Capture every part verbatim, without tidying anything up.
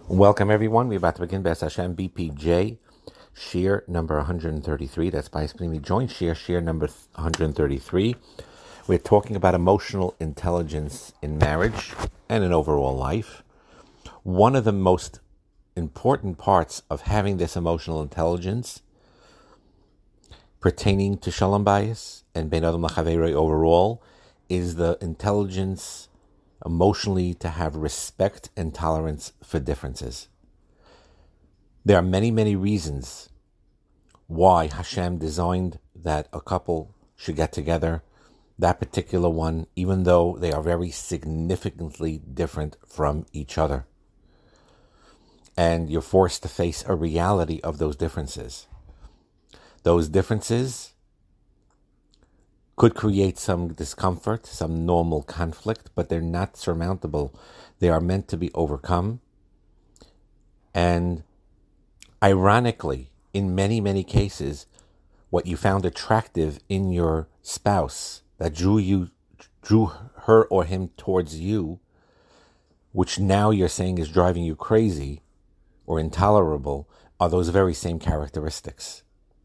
Welcome, everyone. We're about to begin B'ez Hashem B P J, Shir number one hundred thirty-three. That's by Spinning Joint Shir, Shir number one hundred thirty-three. We're talking about emotional intelligence in marriage and in overall life. One of the most important parts of having this emotional intelligence pertaining to Shalom Bayis and Bein Adam L'Chaveroi overall is the intelligence emotionally to have respect and tolerance for differences. There are many, many reasons why Hashem designed that a couple should get together. That particular one, even though they are very significantly different from each other. And you're forced to face a reality of those differences. Those differences could create some discomfort, some normal conflict, but they're not surmountable. They are meant to be overcome. And ironically, in many, many cases, what you found attractive in your spouse that drew you, drew her or him towards you, which now you're saying is driving you crazy or intolerable, are those very same characteristics.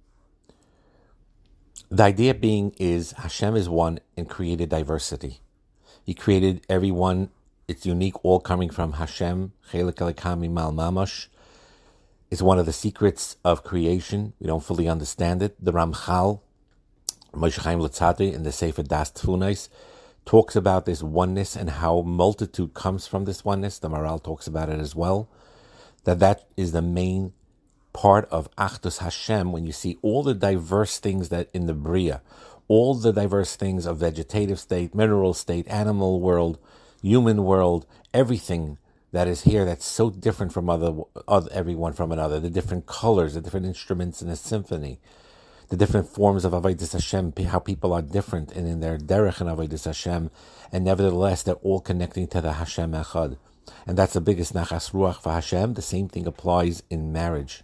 The idea being is Hashem is one and created diversity. He created everyone, it's unique, all coming from Hashem. Chelik Elikam Mimal Mamash is one of the secrets of creation. We don't fully understand it. The Ramchal, Moshe Chaim Luzzatto, in the Sefer Das Tfunais, talks about this oneness and how multitude comes from this oneness. The Maral talks about it as well. That that is the main part of Achdus Hashem, when you see all the diverse things that in the Bria, all the diverse things of vegetative state, mineral state, animal world, human world, everything that is here that's so different from other, other everyone from another, the different colors, the different instruments in a symphony, the different forms of Avodas Hashem, how people are different and in their derech and Avodas Hashem, and nevertheless they're all connecting to the Hashem Echad. And that's the biggest nachas ruach for Hashem. The same thing applies in marriage.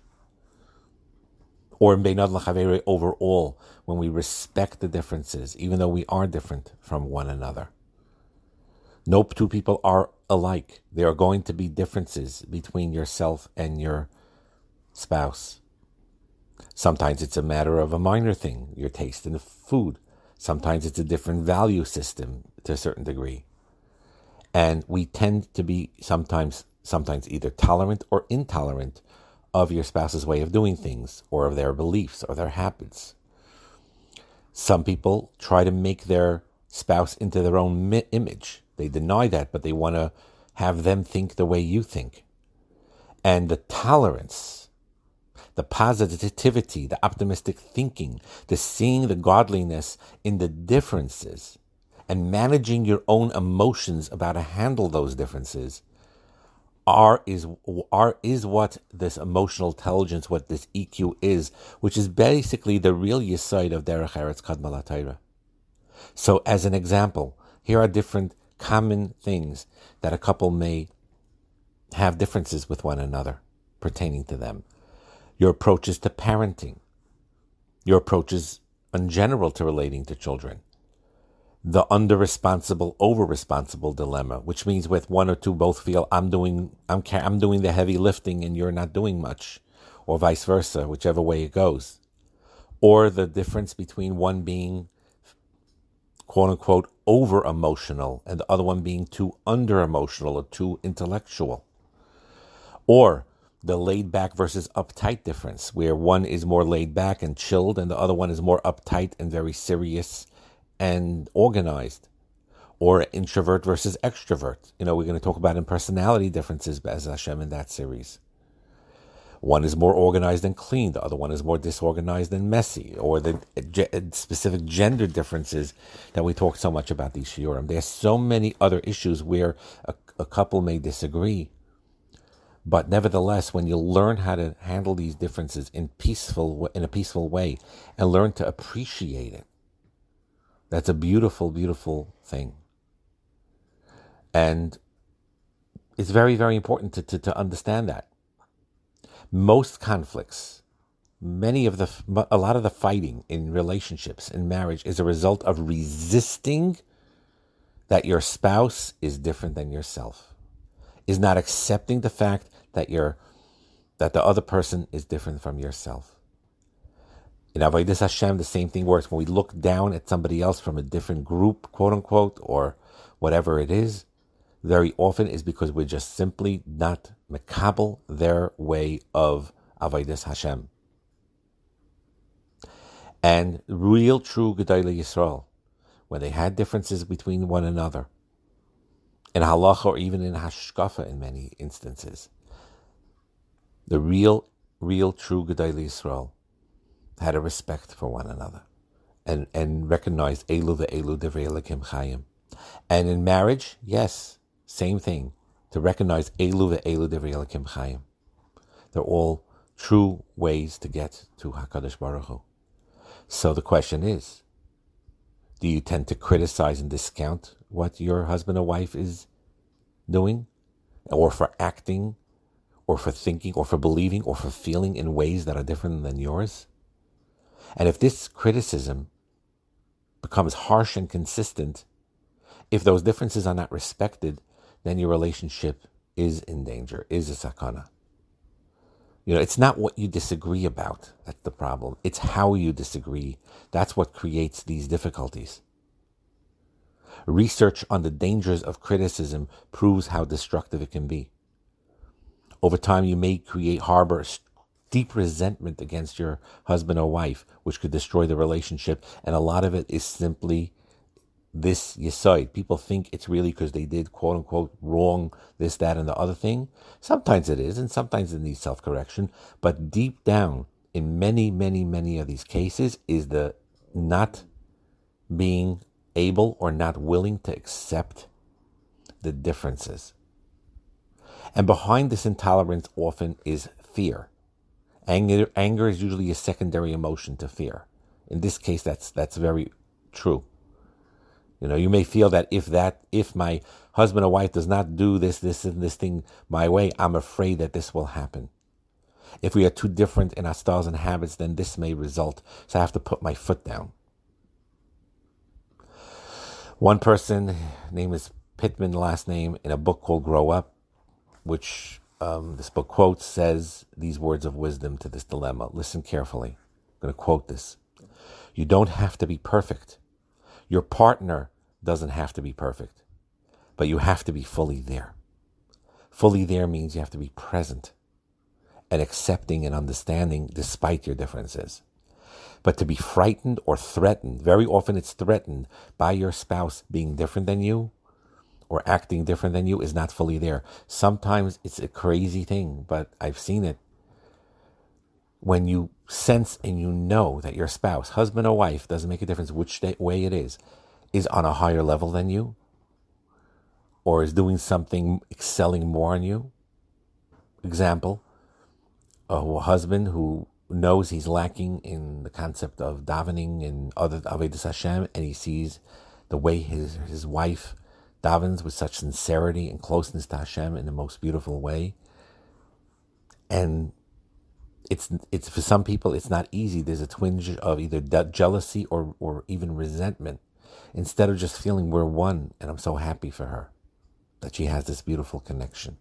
Or in Bein Adam L'Chaveroi overall, when we respect the differences, even though we are different from one another. No two people are alike. There are going to be differences between yourself and your spouse. Sometimes it's a matter of a minor thing, your taste in food. Sometimes it's a different value system to a certain degree. And we tend to be sometimes, sometimes either tolerant or intolerant of your spouse's way of doing things, or of their beliefs, or their habits. Some people try to make their spouse into their own mi- image. They deny that, but they want to have them think the way you think. And the tolerance, the positivity, the optimistic thinking, the seeing the godliness in the differences, and managing your own emotions about how to handle those differences, Are is are is what this emotional intelligence, what this E Q is, which is basically the real yesod of Derech Eretz Kadma L'Torah. So, as an example, here are different common things that a couple may have differences with one another pertaining to them. Your approaches to parenting, your approaches in general to relating to children. The under-responsible, over-responsible dilemma, which means with one or two both feel I'm doing I'm I'm doing the heavy lifting and you're not doing much, or vice versa, whichever way it goes. Or the difference between one being quote-unquote over-emotional and the other one being too under-emotional or too intellectual. Or the laid-back versus uptight difference, where one is more laid-back and chilled and the other one is more uptight and very serious and organized. Or introvert versus extrovert. You know, we're going to talk about in personality differences as Hashem in that series. One is more organized and clean, the other one is more disorganized and messy. Or the specific gender differences that we talk so much about these shiurim. There's so many other issues where a, a couple may disagree. But nevertheless, when you learn how to handle these differences in peaceful in a peaceful way and learn to appreciate it, that's a beautiful, beautiful thing. And it's very, very important to, to, to understand that. Most conflicts, many of the, a lot of the fighting in relationships, in marriage, is a result of resisting that your spouse is different than yourself. Is not accepting the fact that you're that the other person is different from yourself. In Avodas Hashem, the same thing works. When we look down at somebody else from a different group, quote unquote, or whatever it is, very often is because we're just simply not mekabel their way of Avodas Hashem. And real, true Gedolei Yisrael, when they had differences between one another, in halacha or even in hashkafa in many instances, the real, real, true Gedolei Yisrael had a respect for one another and, and recognized Elu ve'elu divrei Elokim chayim. And in marriage, yes, same thing, to recognize Elu ve'elu divrei Elokim chayim. They're all true ways to get to HaKadosh Baruch Hu. So the question is, do you tend to criticize and discount what your husband or wife is doing, or for acting, or for thinking, or for believing, or for feeling in ways that are different than yours? And if this criticism becomes harsh and consistent, if those differences are not respected, then your relationship is in danger, is a sakana. You know, it's not what you disagree about that's the problem. It's how you disagree. That's what creates these difficulties. Research on the dangers of criticism proves how destructive it can be. Over time, you may create, harbor deep resentment against your husband or wife, which could destroy the relationship. And a lot of it is simply this yesod. People think it's really because they did quote unquote wrong, this, that, and the other thing. Sometimes it is, and sometimes it needs self-correction. But deep down, in many, many, many of these cases, is the not being able or not willing to accept the differences. And behind this intolerance often is fear. Anger, anger is usually a secondary emotion to fear. In this case, that's that's very true. You know, you may feel that if that if my husband or wife does not do this, this, and this thing my way, I'm afraid that this will happen. If we are too different in our styles and habits, then this may result. So I have to put my foot down. One person, name is Pittman, last name, in a book called Grow Up, which um, this book quotes, says these words of wisdom to this dilemma. Listen carefully. I'm going to quote this. You don't have to be perfect. Your partner doesn't have to be perfect, but you have to be fully there. Fully there means you have to be present and accepting and understanding despite your differences. But to be frightened or threatened, very often it's threatened by your spouse being different than you or acting different than you, is not fully there. Sometimes it's a crazy thing, but I've seen it. When you sense and you know that your spouse, husband or wife, doesn't make a difference which way it is, is on a higher level than you, or is doing something, excelling more on you. Example, a husband who knows he's lacking in the concept of davening and other Avodas Hashem, and he sees the way his, his wife davens with such sincerity and closeness to Hashem in the most beautiful way. And it's it's for some people, it's not easy. There's a twinge of either jealousy or, or even resentment. Instead of just feeling we're one, and I'm so happy for her that she has this beautiful connection.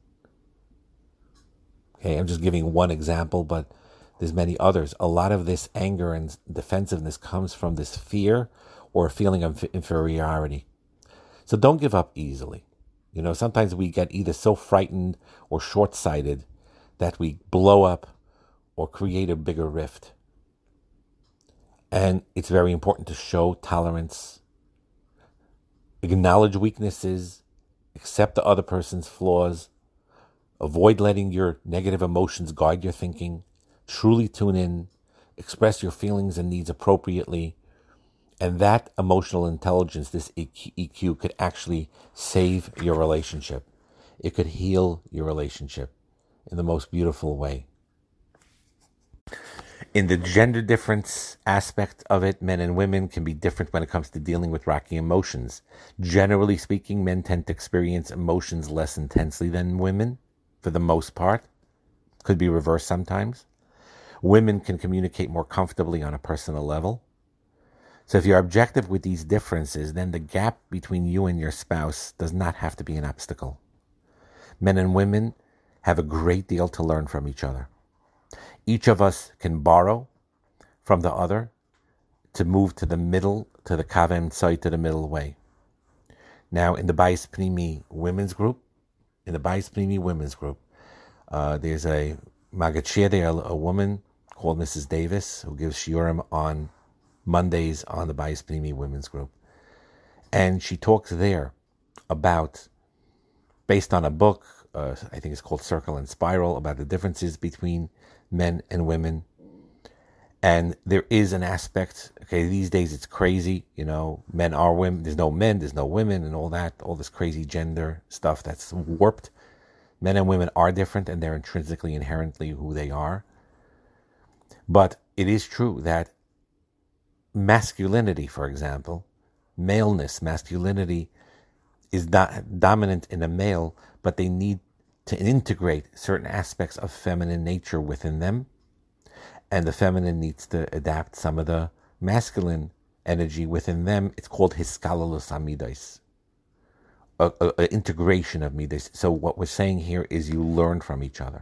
Okay, I'm just giving one example, but there's many others. A lot of this anger and defensiveness comes from this fear or a feeling of inferiority. So don't give up easily. You know, sometimes we get either so frightened or short-sighted that we blow up or create a bigger rift. And it's very important to show tolerance, acknowledge weaknesses, accept the other person's flaws, avoid letting your negative emotions guide your thinking, truly tune in, express your feelings and needs appropriately. And that emotional intelligence, this E Q, could actually save your relationship. It could heal your relationship in the most beautiful way. In the gender difference aspect of it, men and women can be different when it comes to dealing with rocky emotions. Generally speaking, men tend to experience emotions less intensely than women, for the most part. Could be reversed sometimes. Women can communicate more comfortably on a personal level. So if you're objective with these differences, then the gap between you and your spouse does not have to be an obstacle. Men and women have a great deal to learn from each other. Each of us can borrow from the other to move to the middle, to the Kavem side, to the middle way. Now, in the Bayis Pnimi women's group, in the Bayis Pnimi women's group, uh, there's a Magachir there, a woman called Missus Davis, who gives shiurim on Mondays on the Bayis Pnimi women's group. And she talks there about, based on a book, uh, I think it's called Circle and Spiral, about the differences between men and women. And there is an aspect, okay, these days it's crazy, you know, men are women, there's no men, there's no women, and all that, all this crazy gender stuff that's warped. Men and women are different, and they're intrinsically, inherently who they are. But it is true that masculinity, for example, maleness, masculinity is do- dominant in a male, but they need to integrate certain aspects of feminine nature within them. And the feminine needs to adapt some of the masculine energy within them. It's called hiskalalus amidas, a, a, a integration of midas. So what we're saying here is you learn from each other.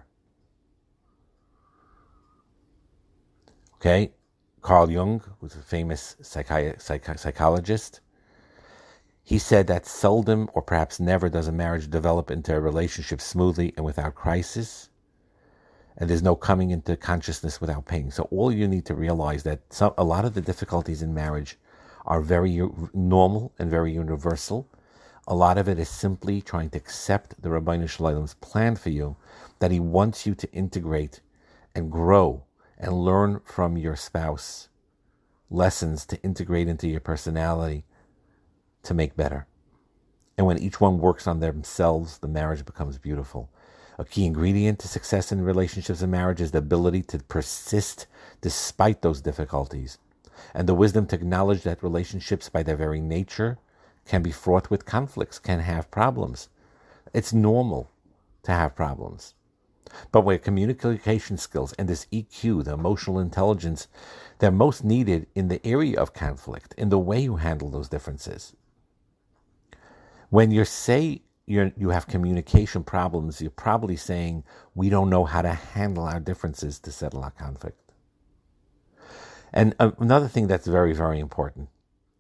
Okay, Carl Jung, who's a famous psychi- psych- psychologist, he said that seldom or perhaps never does a marriage develop into a relationship smoothly and without crisis. And there's no coming into consciousness without pain. So all you need to realize that some, a lot of the difficulties in marriage are very u- normal and very universal. A lot of it is simply trying to accept the Rabbeinu Shalom's plan for you, that he wants you to integrate and grow and learn from your spouse lessons to integrate into your personality to make better. And when each one works on themselves, the marriage becomes beautiful. A key ingredient to success in relationships and marriage is the ability to persist despite those difficulties, and the wisdom to acknowledge that relationships by their very nature can be fraught with conflicts, can have problems. It's normal to have problems. But where communication skills and this E Q, the emotional intelligence, they're most needed in the area of conflict, in the way you handle those differences. When you say You're, you have communication problems, you're probably saying, we don't know how to handle our differences to settle our conflict. And uh, another thing that's very, very important,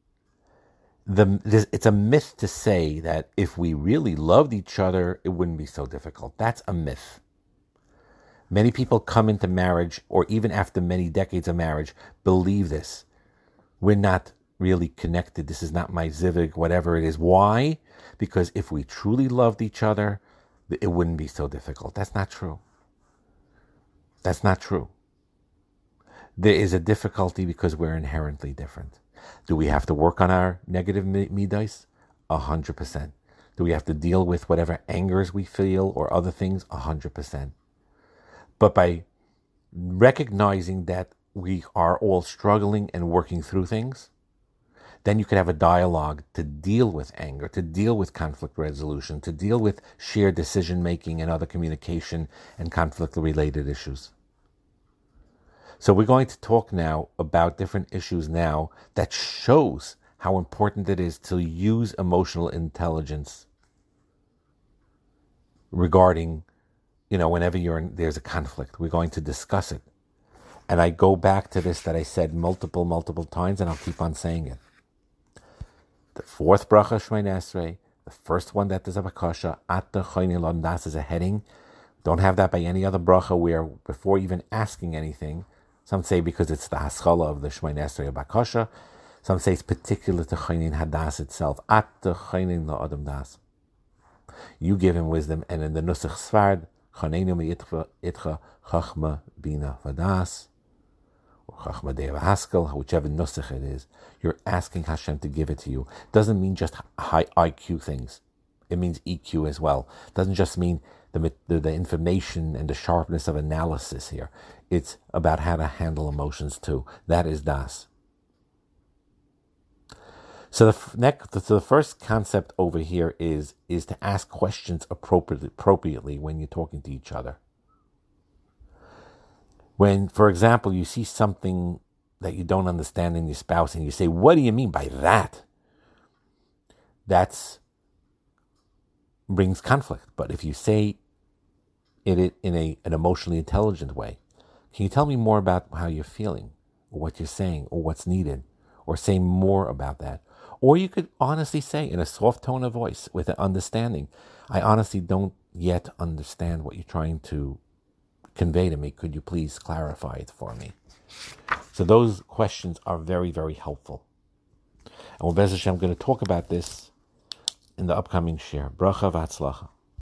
the, it's a myth to say that if we really loved each other, it wouldn't be so difficult. That's a myth. Many people come into marriage, or even after many decades of marriage, believe this. We're not really connected. This is not my zivig, whatever it is. Why? Because if we truly loved each other, it wouldn't be so difficult. That's not true. That's not true. There is a difficulty because we're inherently different. Do we have to work on our negative midas? A hundred percent. Do we have to deal with whatever angers we feel or other things? A hundred percent. But by recognizing that we are all struggling and working through things, then you could have a dialogue to deal with anger, to deal with conflict resolution, to deal with shared decision-making and other communication and conflict-related issues. So we're going to talk now about different issues now that shows how important it is to use emotional intelligence regarding, you know, whenever you're in, there's a conflict. We're going to discuss it. And I go back to this that I said multiple, multiple times, and I'll keep on saying it. The fourth bracha Shemini Esrei, the first one that is a bakasha, at the Chayni Lo Das is a heading. Don't have that by any other bracha where before even asking anything. Some say because it's the haskalah of the Shemini Esrei bakasha. Some say it's particular to Chaynin Hadas itself. At the Chaynin Lo Adam Das. You give him wisdom, and in the Nusach Svard, Chanenu mi itcha chachma bina vadas. Chachma Deva Haskell, whichever nusach it is, you're asking Hashem to give it to you. Doesn't mean just high I Q things. It means E Q as well. Doesn't just mean the, the the information and the sharpness of analysis here. It's about how to handle emotions too. That is das. So the next, so the first concept over here is is to ask questions appropriately appropriately when you're talking to each other. When, for example, you see something that you don't understand in your spouse and you say, what do you mean by that? That's brings conflict. But if you say it in a, an emotionally intelligent way. Can you tell me more about how you're feeling, or what you're saying, or what's needed, or say more about that? Or you could honestly say in a soft tone of voice with an understanding, I honestly don't yet understand what you're trying to convey to me. Could you please clarify it for me? So those questions are very, very helpful. And with Bez Hashem, I'm going to talk about this in the upcoming share. Bracha v'atzlacha.